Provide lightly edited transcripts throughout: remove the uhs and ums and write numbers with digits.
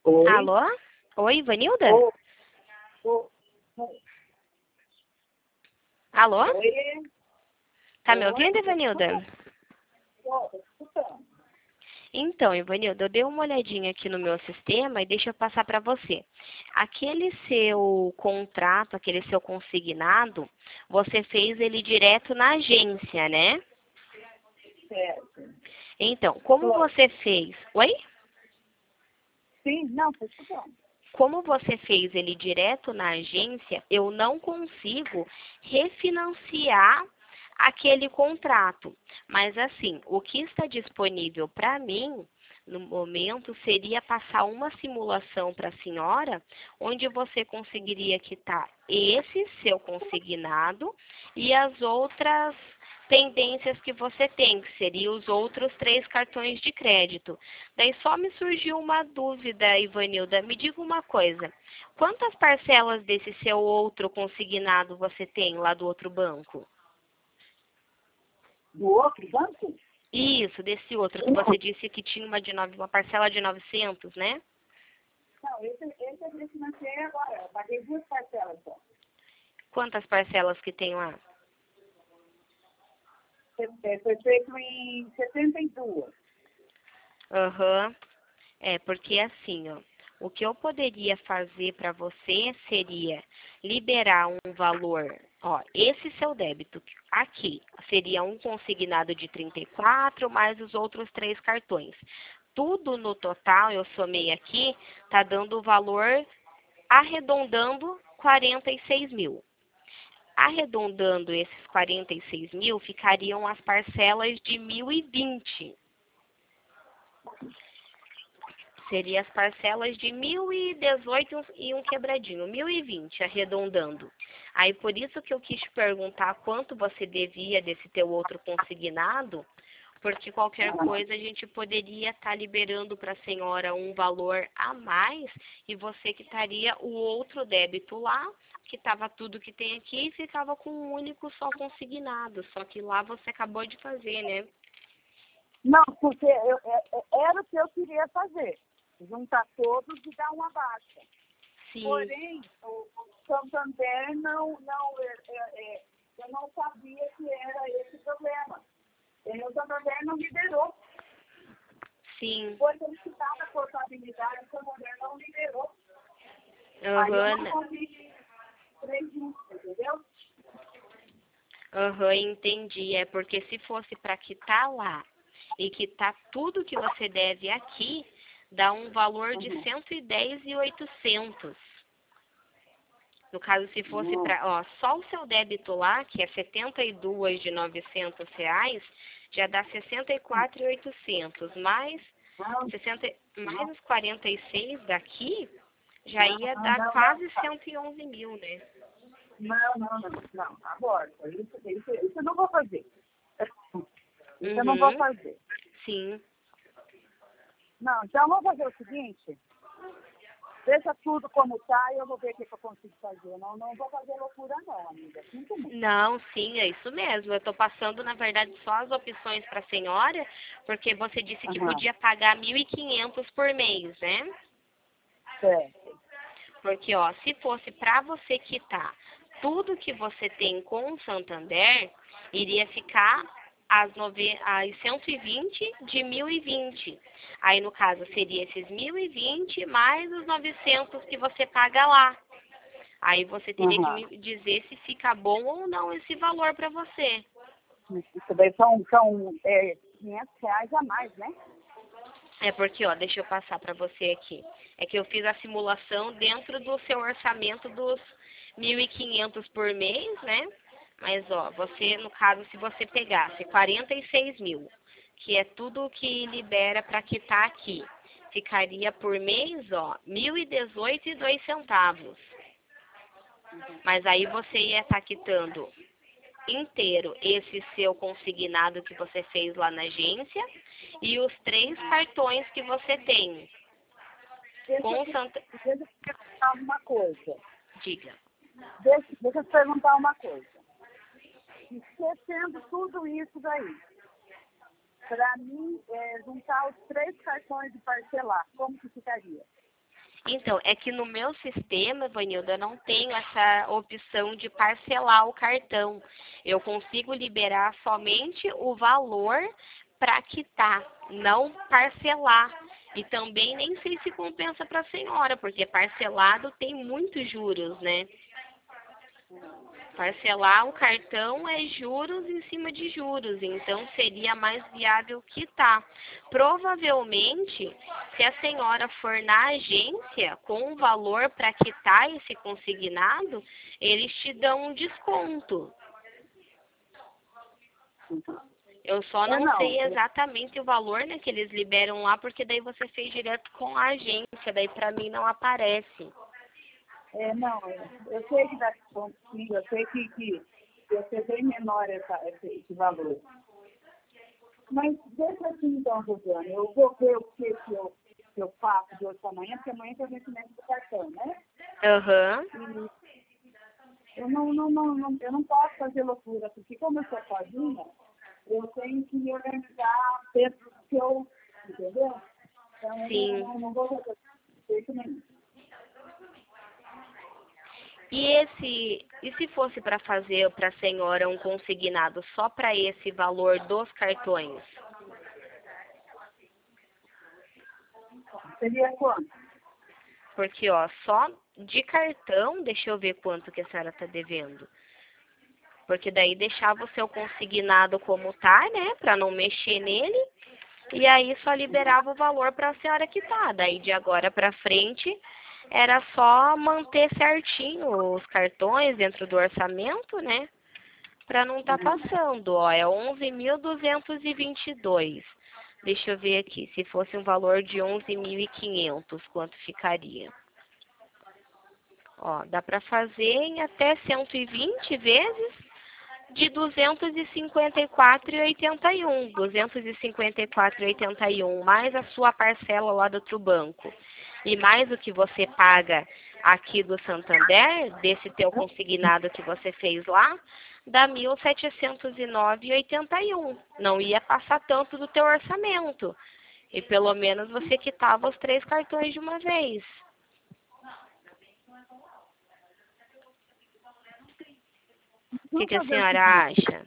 Oi? Alô? Oi, Ivanilda? Oi? Oi? Alô? Oi? Tá me Oi? ouvindo, Ivanilda? Tô escutando. Então, Ivanilda, eu dei uma olhadinha aqui no meu sistema e deixa eu passar para você. Aquele seu contrato, aquele seu consignado, você fez ele direto na agência, né? Certo. Então, como Tô. você fez? Oi? Sim, não, tô escutando. Como você fez ele direto na agência, eu não consigo refinanciar aquele contrato. Mas assim, o que está disponível para mim no momento seria passar uma simulação para a senhora, onde você conseguiria quitar esse seu consignado e as outras pendências que você tem, que seriam os outros 3 cartões de crédito. Daí só me surgiu uma dúvida, Ivanilda. Me diga uma coisa. Quantas parcelas desse seu outro consignado você tem lá do outro banco? Do outro banco? Isso, desse outro que você disse que tinha uma parcela de 900, né? Não, esse eu refinanciei agora. Eu paguei 2 parcelas só. Quantas parcelas que tem lá? Foi feito em 72. Aham. É, porque assim, ó, o que eu poderia fazer para você seria liberar um valor, ó, esse seu débito aqui seria um consignado de 34 mais os outros 3 cartões. Tudo no total, eu somei aqui, tá dando o valor arredondando 46 mil. Arredondando esses 46 mil, ficariam as parcelas de 1.020. Seria as parcelas de 1.018 e um quebradinho, 1.020 arredondando. Aí por isso que eu quis te perguntar quanto você devia desse teu outro consignado, porque qualquer coisa a gente poderia estar liberando para a senhora um valor a mais e você quitaria o outro débito lá, que estava tudo que tem aqui e ficava com um único só consignado. Só que lá você acabou de fazer, né? Não, porque era o que eu queria fazer. Juntar todos e dar uma baixa. Sim, Porém, o Santander eu não sabia que era esse problema. E o Santander não liberou. sim. Depois ele citava a portabilidade, o Santander não liberou. Aí eu não Aham, consegui 3 juntos, entendeu? aham, entendi. É porque se fosse para quitar lá e quitar tudo que você deve aqui, dá um valor de Uhum. 110.800. No caso, se fosse Uhum. para, ó, só o seu débito lá, que é 72 de R$ 900, já dá 64.800, mais Não, 60, mais não, os 46 daqui, já não, ia não, dar não, quase 111 mil, né? não, agora, isso eu não vou fazer. Isso eu não vou Uhum, fazer. sim. Não, então vamos fazer o seguinte, deixa tudo como está e eu vou ver o que eu consigo fazer. Não vou fazer loucura não, amiga. Sinto muito. Não, sim, é isso mesmo. Eu estou passando, na verdade, só as opções para a senhora, porque você disse que Aham, podia pagar 1.500 por mês, né? certo. Porque, ó, se fosse para você quitar tudo que você tem com o Santander, iria ficar as 120 de 1.020. Aí, no caso, seria esses 1.020 mais os 900 que você paga lá. Aí você teria que Aham. me dizer se fica bom ou não esse valor para você. Isso daí são R$ 500 a mais, né? É porque, ó, deixa eu passar para você aqui. É que eu fiz a simulação dentro do seu orçamento dos 1.500 por mês, né? Mas, ó, você, no caso, se você pegasse 46 mil, que é tudo que libera para quitar aqui, ficaria por mês, ó, 1.018,02 centavos. Mas aí você ia estar quitando inteiro esse seu consignado que você fez lá na agência e os 3 cartões que você tem. Deixa, Com Santa... deixa eu te perguntar uma coisa. Diga. Deixa eu te perguntar uma coisa. Esquecendo tudo isso daí, para mim, juntar os 3 cartões e parcelar, como que ficaria? Então, é que no meu sistema, Vanilda, eu não tenho essa opção de parcelar o cartão. Eu consigo liberar somente o valor para quitar, não parcelar. E também nem sei se compensa para a senhora, porque parcelado tem muitos juros, né? Parcelar o cartão é juros em cima de juros, então seria mais viável quitar. Provavelmente, se a senhora for na agência com o valor para quitar esse consignado, eles te dão um desconto. Eu só não sei exatamente o valor, né, que eles liberam lá, porque daí você fez direto com a agência, daí para mim não aparece. Eu sei que dá desconto, sim, eu sei que ia ser bem menor esse valor. Mas deixa assim então, Rosane, eu vou ver o que eu faço de hoje para amanhã, porque amanhã tem o vencimento do cartão, né? Aham. Eu não posso fazer loucura, porque como eu sou sozinha, eu tenho que me organizar dentro do que eu, entendeu? Então Sim. eu não vou fazer de jeito nenhum. E se fosse para fazer para a senhora um consignado só para esse valor dos cartões? Seria quanto? Porque, ó, só de cartão, deixa eu ver quanto que a senhora está devendo. Porque daí deixava o seu consignado como tá, né, para não mexer nele, e aí só liberava o valor para a senhora quitar. Daí de agora para frente era só manter certinho os cartões dentro do orçamento, né? Para não estar passando, ó, é 11.222. Deixa eu ver aqui, se fosse um valor de 11.500, quanto ficaria? Ó, dá para fazer em até 120 vezes de 254,81. 254,81 mais a sua parcela lá do outro banco e mais o que você paga aqui do Santander, desse teu consignado que você fez lá, dá 1.709,81. Não ia passar tanto do teu orçamento. E pelo menos você quitava os 3 cartões de uma vez. O que a senhora acha?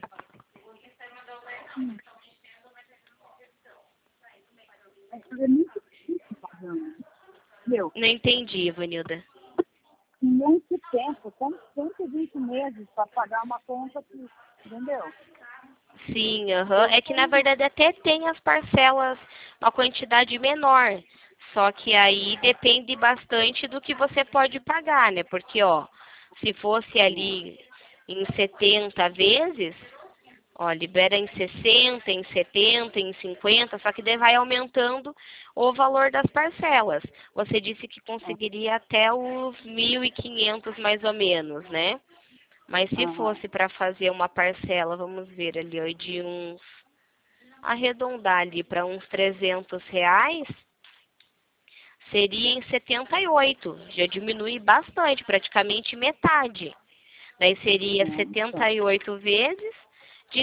É muito difícil pagando. Meu, Não entendi, Vanilda. muito tempo, são 120 meses para pagar uma conta, entendeu? Sim, aham. É que na verdade até tem as parcelas, uma quantidade menor. Só que aí depende bastante do que você pode pagar, né? Porque, ó, se fosse ali em 70 vezes, ó, libera em 60, em 70, em 50, só que daí vai aumentando o valor das parcelas. Você disse que conseguiria até os 1.500 mais ou menos, né? Mas se fosse para fazer uma parcela, vamos ver ali, ó, de uns, arredondar ali para uns R$ 300, seria em 78. Já diminui bastante, praticamente metade. Daí seria 78 vezes de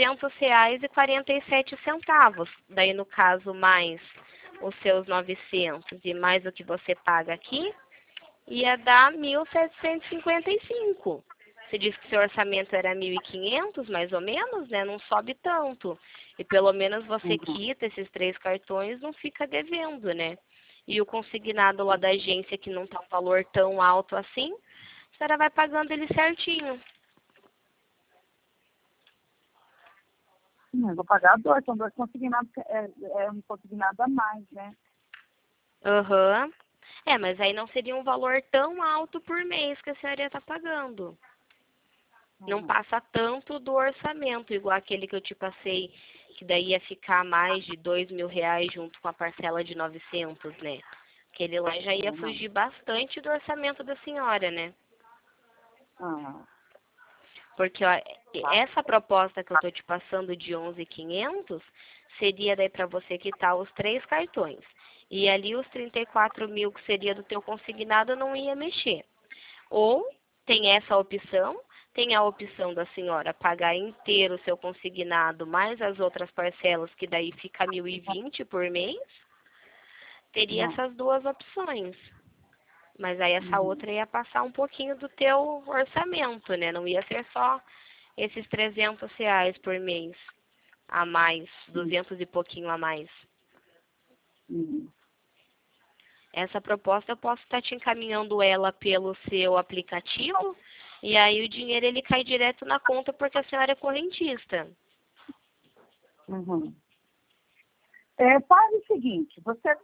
R$ 300,47. Daí, no caso, mais os seus 900 e mais o que você paga aqui, ia dar 1.755. Você disse que seu orçamento era 1.500, mais ou menos, né? Não sobe tanto. E pelo menos você quita esses 3 cartões, não fica devendo, né? E o consignado lá da agência, que não tá um valor tão alto assim, a senhora vai pagando ele certinho. Eu vou pagar 2, são 2 consignados, é um consignado a mais, né? Aham. É, mas aí não seria um valor tão alto por mês que a senhora ia estar pagando. Não passa tanto do orçamento, igual aquele que eu te passei, que daí ia ficar mais de R$ 2.000 junto com a parcela de 900, né? Aquele lá já ia fugir bastante do orçamento da senhora, né? Porque, ó, essa proposta que eu tô te passando de 11.500 seria daí para você quitar os 3 cartões. E ali os 34.000 que seria do teu consignado não ia mexer. Ou tem essa opção, tem a opção da senhora pagar inteiro o seu consignado mais as outras parcelas, que daí fica 1.020 por mês. Teria essas duas opções. Mas aí essa outra ia passar um pouquinho do teu orçamento, né? Não ia ser só esses R$ 300 por mês a mais, 200 e pouquinho a mais. Essa proposta eu posso estar te encaminhando ela pelo seu aplicativo e aí o dinheiro ele cai direto na conta porque a senhora é correntista. Faz o seguinte, você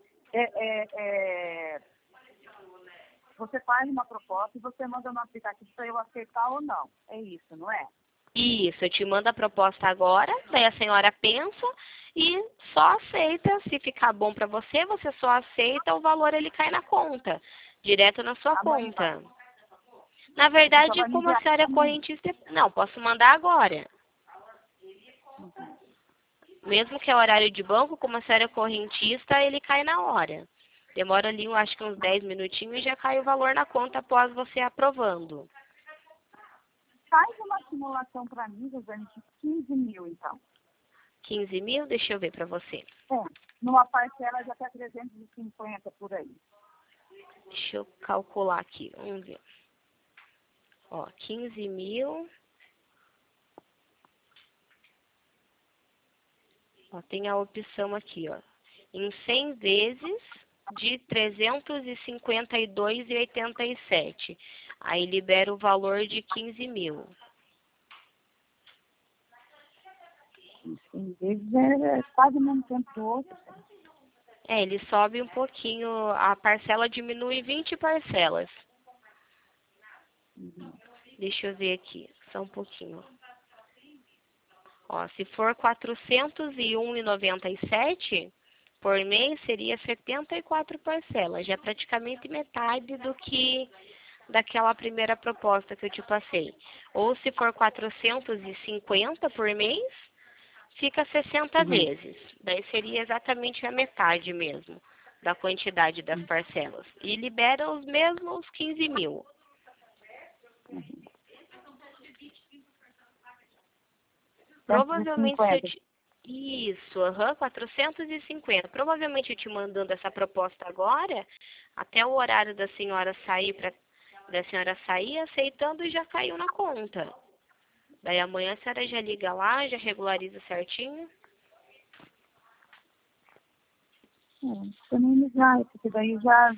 faz uma proposta e você manda no aplicativo para eu aceitar ou não. É isso, não é? Isso, eu te mando a proposta agora, daí a senhora pensa e só aceita, se ficar bom para você, você só aceita, o valor ele cai na conta, direto na sua conta. Na verdade, como a senhora é correntista, não, posso mandar agora. Mesmo que é horário de banco, como a senhora é correntista, ele cai na hora. Demora ali, eu acho que uns 10 minutinhos e já cai o valor na conta após você aprovando. Faz uma simulação para mim, Josiane, de 15 mil, então. 15 mil? Deixa eu ver para você. Numa parcela de até 350 por aí. Deixa eu calcular aqui, vamos ver. Ó, 15 mil. Ó, tem a opção aqui, ó. Em 100 vezes de R$ 352,87. Aí libera o valor de 15 mil. 100 vezes é quase o mesmo tempo do outro. Ele sobe um pouquinho, a parcela diminui 20 parcelas. Deixa eu ver aqui, só um pouquinho. Ó, se for R$ 401,97 por mês, seria 74 parcelas. Já é praticamente metade do que daquela primeira proposta que eu te passei. Ou se for 450 por mês, fica 60 vezes. Daí seria exatamente a metade mesmo da quantidade das parcelas. E libera os mesmos 15 mil. Provavelmente se eu te... Isso, 450. Provavelmente eu te mandando essa proposta agora, até o horário da senhora sair, aceitando e já caiu na conta. Daí amanhã a senhora já liga lá, já regulariza certinho. Também ligar, porque daí já...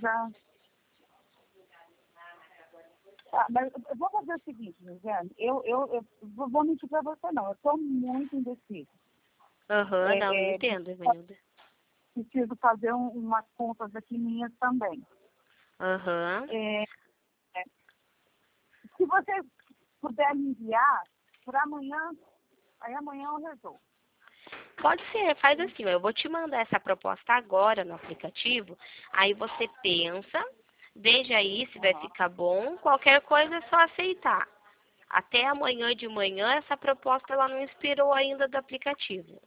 mas eu vou fazer o seguinte, Josiane, eu vou mentir para você não, eu estou muito indecisa. Não, entendo, Evanilda. Preciso fazer umas contas aqui minhas também. Se você puder me enviar para amanhã, aí amanhã eu resolvo. Pode ser, faz assim, eu vou te mandar essa proposta agora no aplicativo, aí você pensa, veja aí se vai ficar bom, qualquer coisa é só aceitar. Até amanhã de manhã, essa proposta ela não expirou ainda do aplicativo.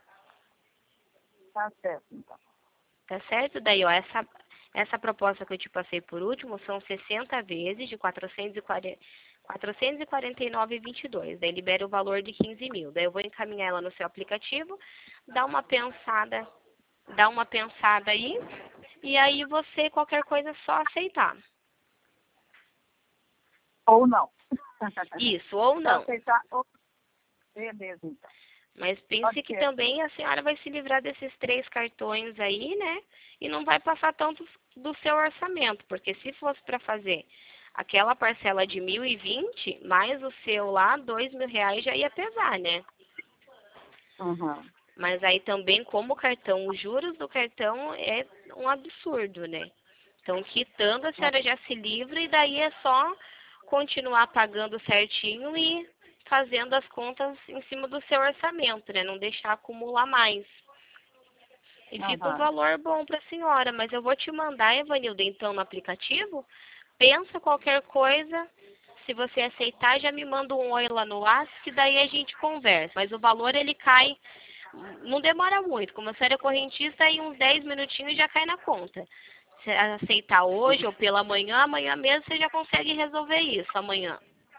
Tá certo, então. Tá certo? Daí, ó, essa proposta que eu te passei por último são 60 vezes de 449,22. Daí libera o valor de 15 mil. Daí eu vou encaminhar ela no seu aplicativo, dá uma pensada aí, e aí você, qualquer coisa, é só aceitar. Ou não. Isso, ou não. Aceitar, ou... Beleza, então. Mas pense que também a senhora vai se livrar desses 3 cartões aí, né? E não vai passar tanto do seu orçamento, porque se fosse para fazer aquela parcela de 1.020, mais o seu lá, R$ 2.000 já ia pesar, né? Mas aí também, como o cartão, os juros do cartão é um absurdo, né? Então, quitando, a senhora já se livra e daí é só continuar pagando certinho e fazendo as contas em cima do seu orçamento, né? Não deixar acumular mais. E fica um valor bom para a senhora. Mas eu vou te mandar, Evanilda, então, no aplicativo. Pensa qualquer coisa. Se você aceitar, já me manda um oi lá no WhatsApp, que daí a gente conversa. Mas o valor, ele cai, não demora muito. Como a senhora é correntista, em uns 10 minutinhos já cai na conta. Se aceitar hoje ou pela manhã, amanhã mesmo você já consegue resolver isso, amanhã.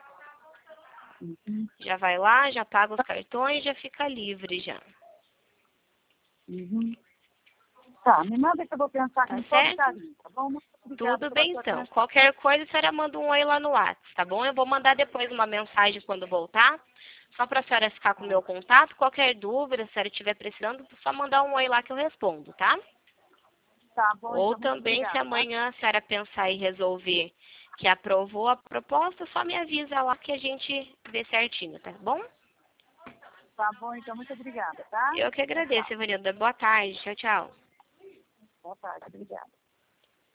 Já vai lá, já paga os cartões, já fica livre já. Tá, me manda que eu vou pensar com todo certo? carinho, tá bom? Muito obrigada Tudo pela bem, sua então. atenção. Qualquer coisa, a senhora manda um oi lá no WhatsApp, tá bom? Eu vou mandar depois uma mensagem quando voltar, só para a senhora ficar com o meu contato. Qualquer dúvida, se a senhora estiver precisando, é só mandar um oi lá que eu respondo, tá? Tá bom, Ou então, muito também, se obrigada, tá? amanhã a senhora pensar em resolver que aprovou a proposta, só me avisa lá que a gente vê certinho, tá bom? Tá bom, então, muito obrigada, tá? Eu que Tchau, tchau. agradeço, Evanilda. Boa tarde. Tchau, tchau. Boa tarde, obrigada.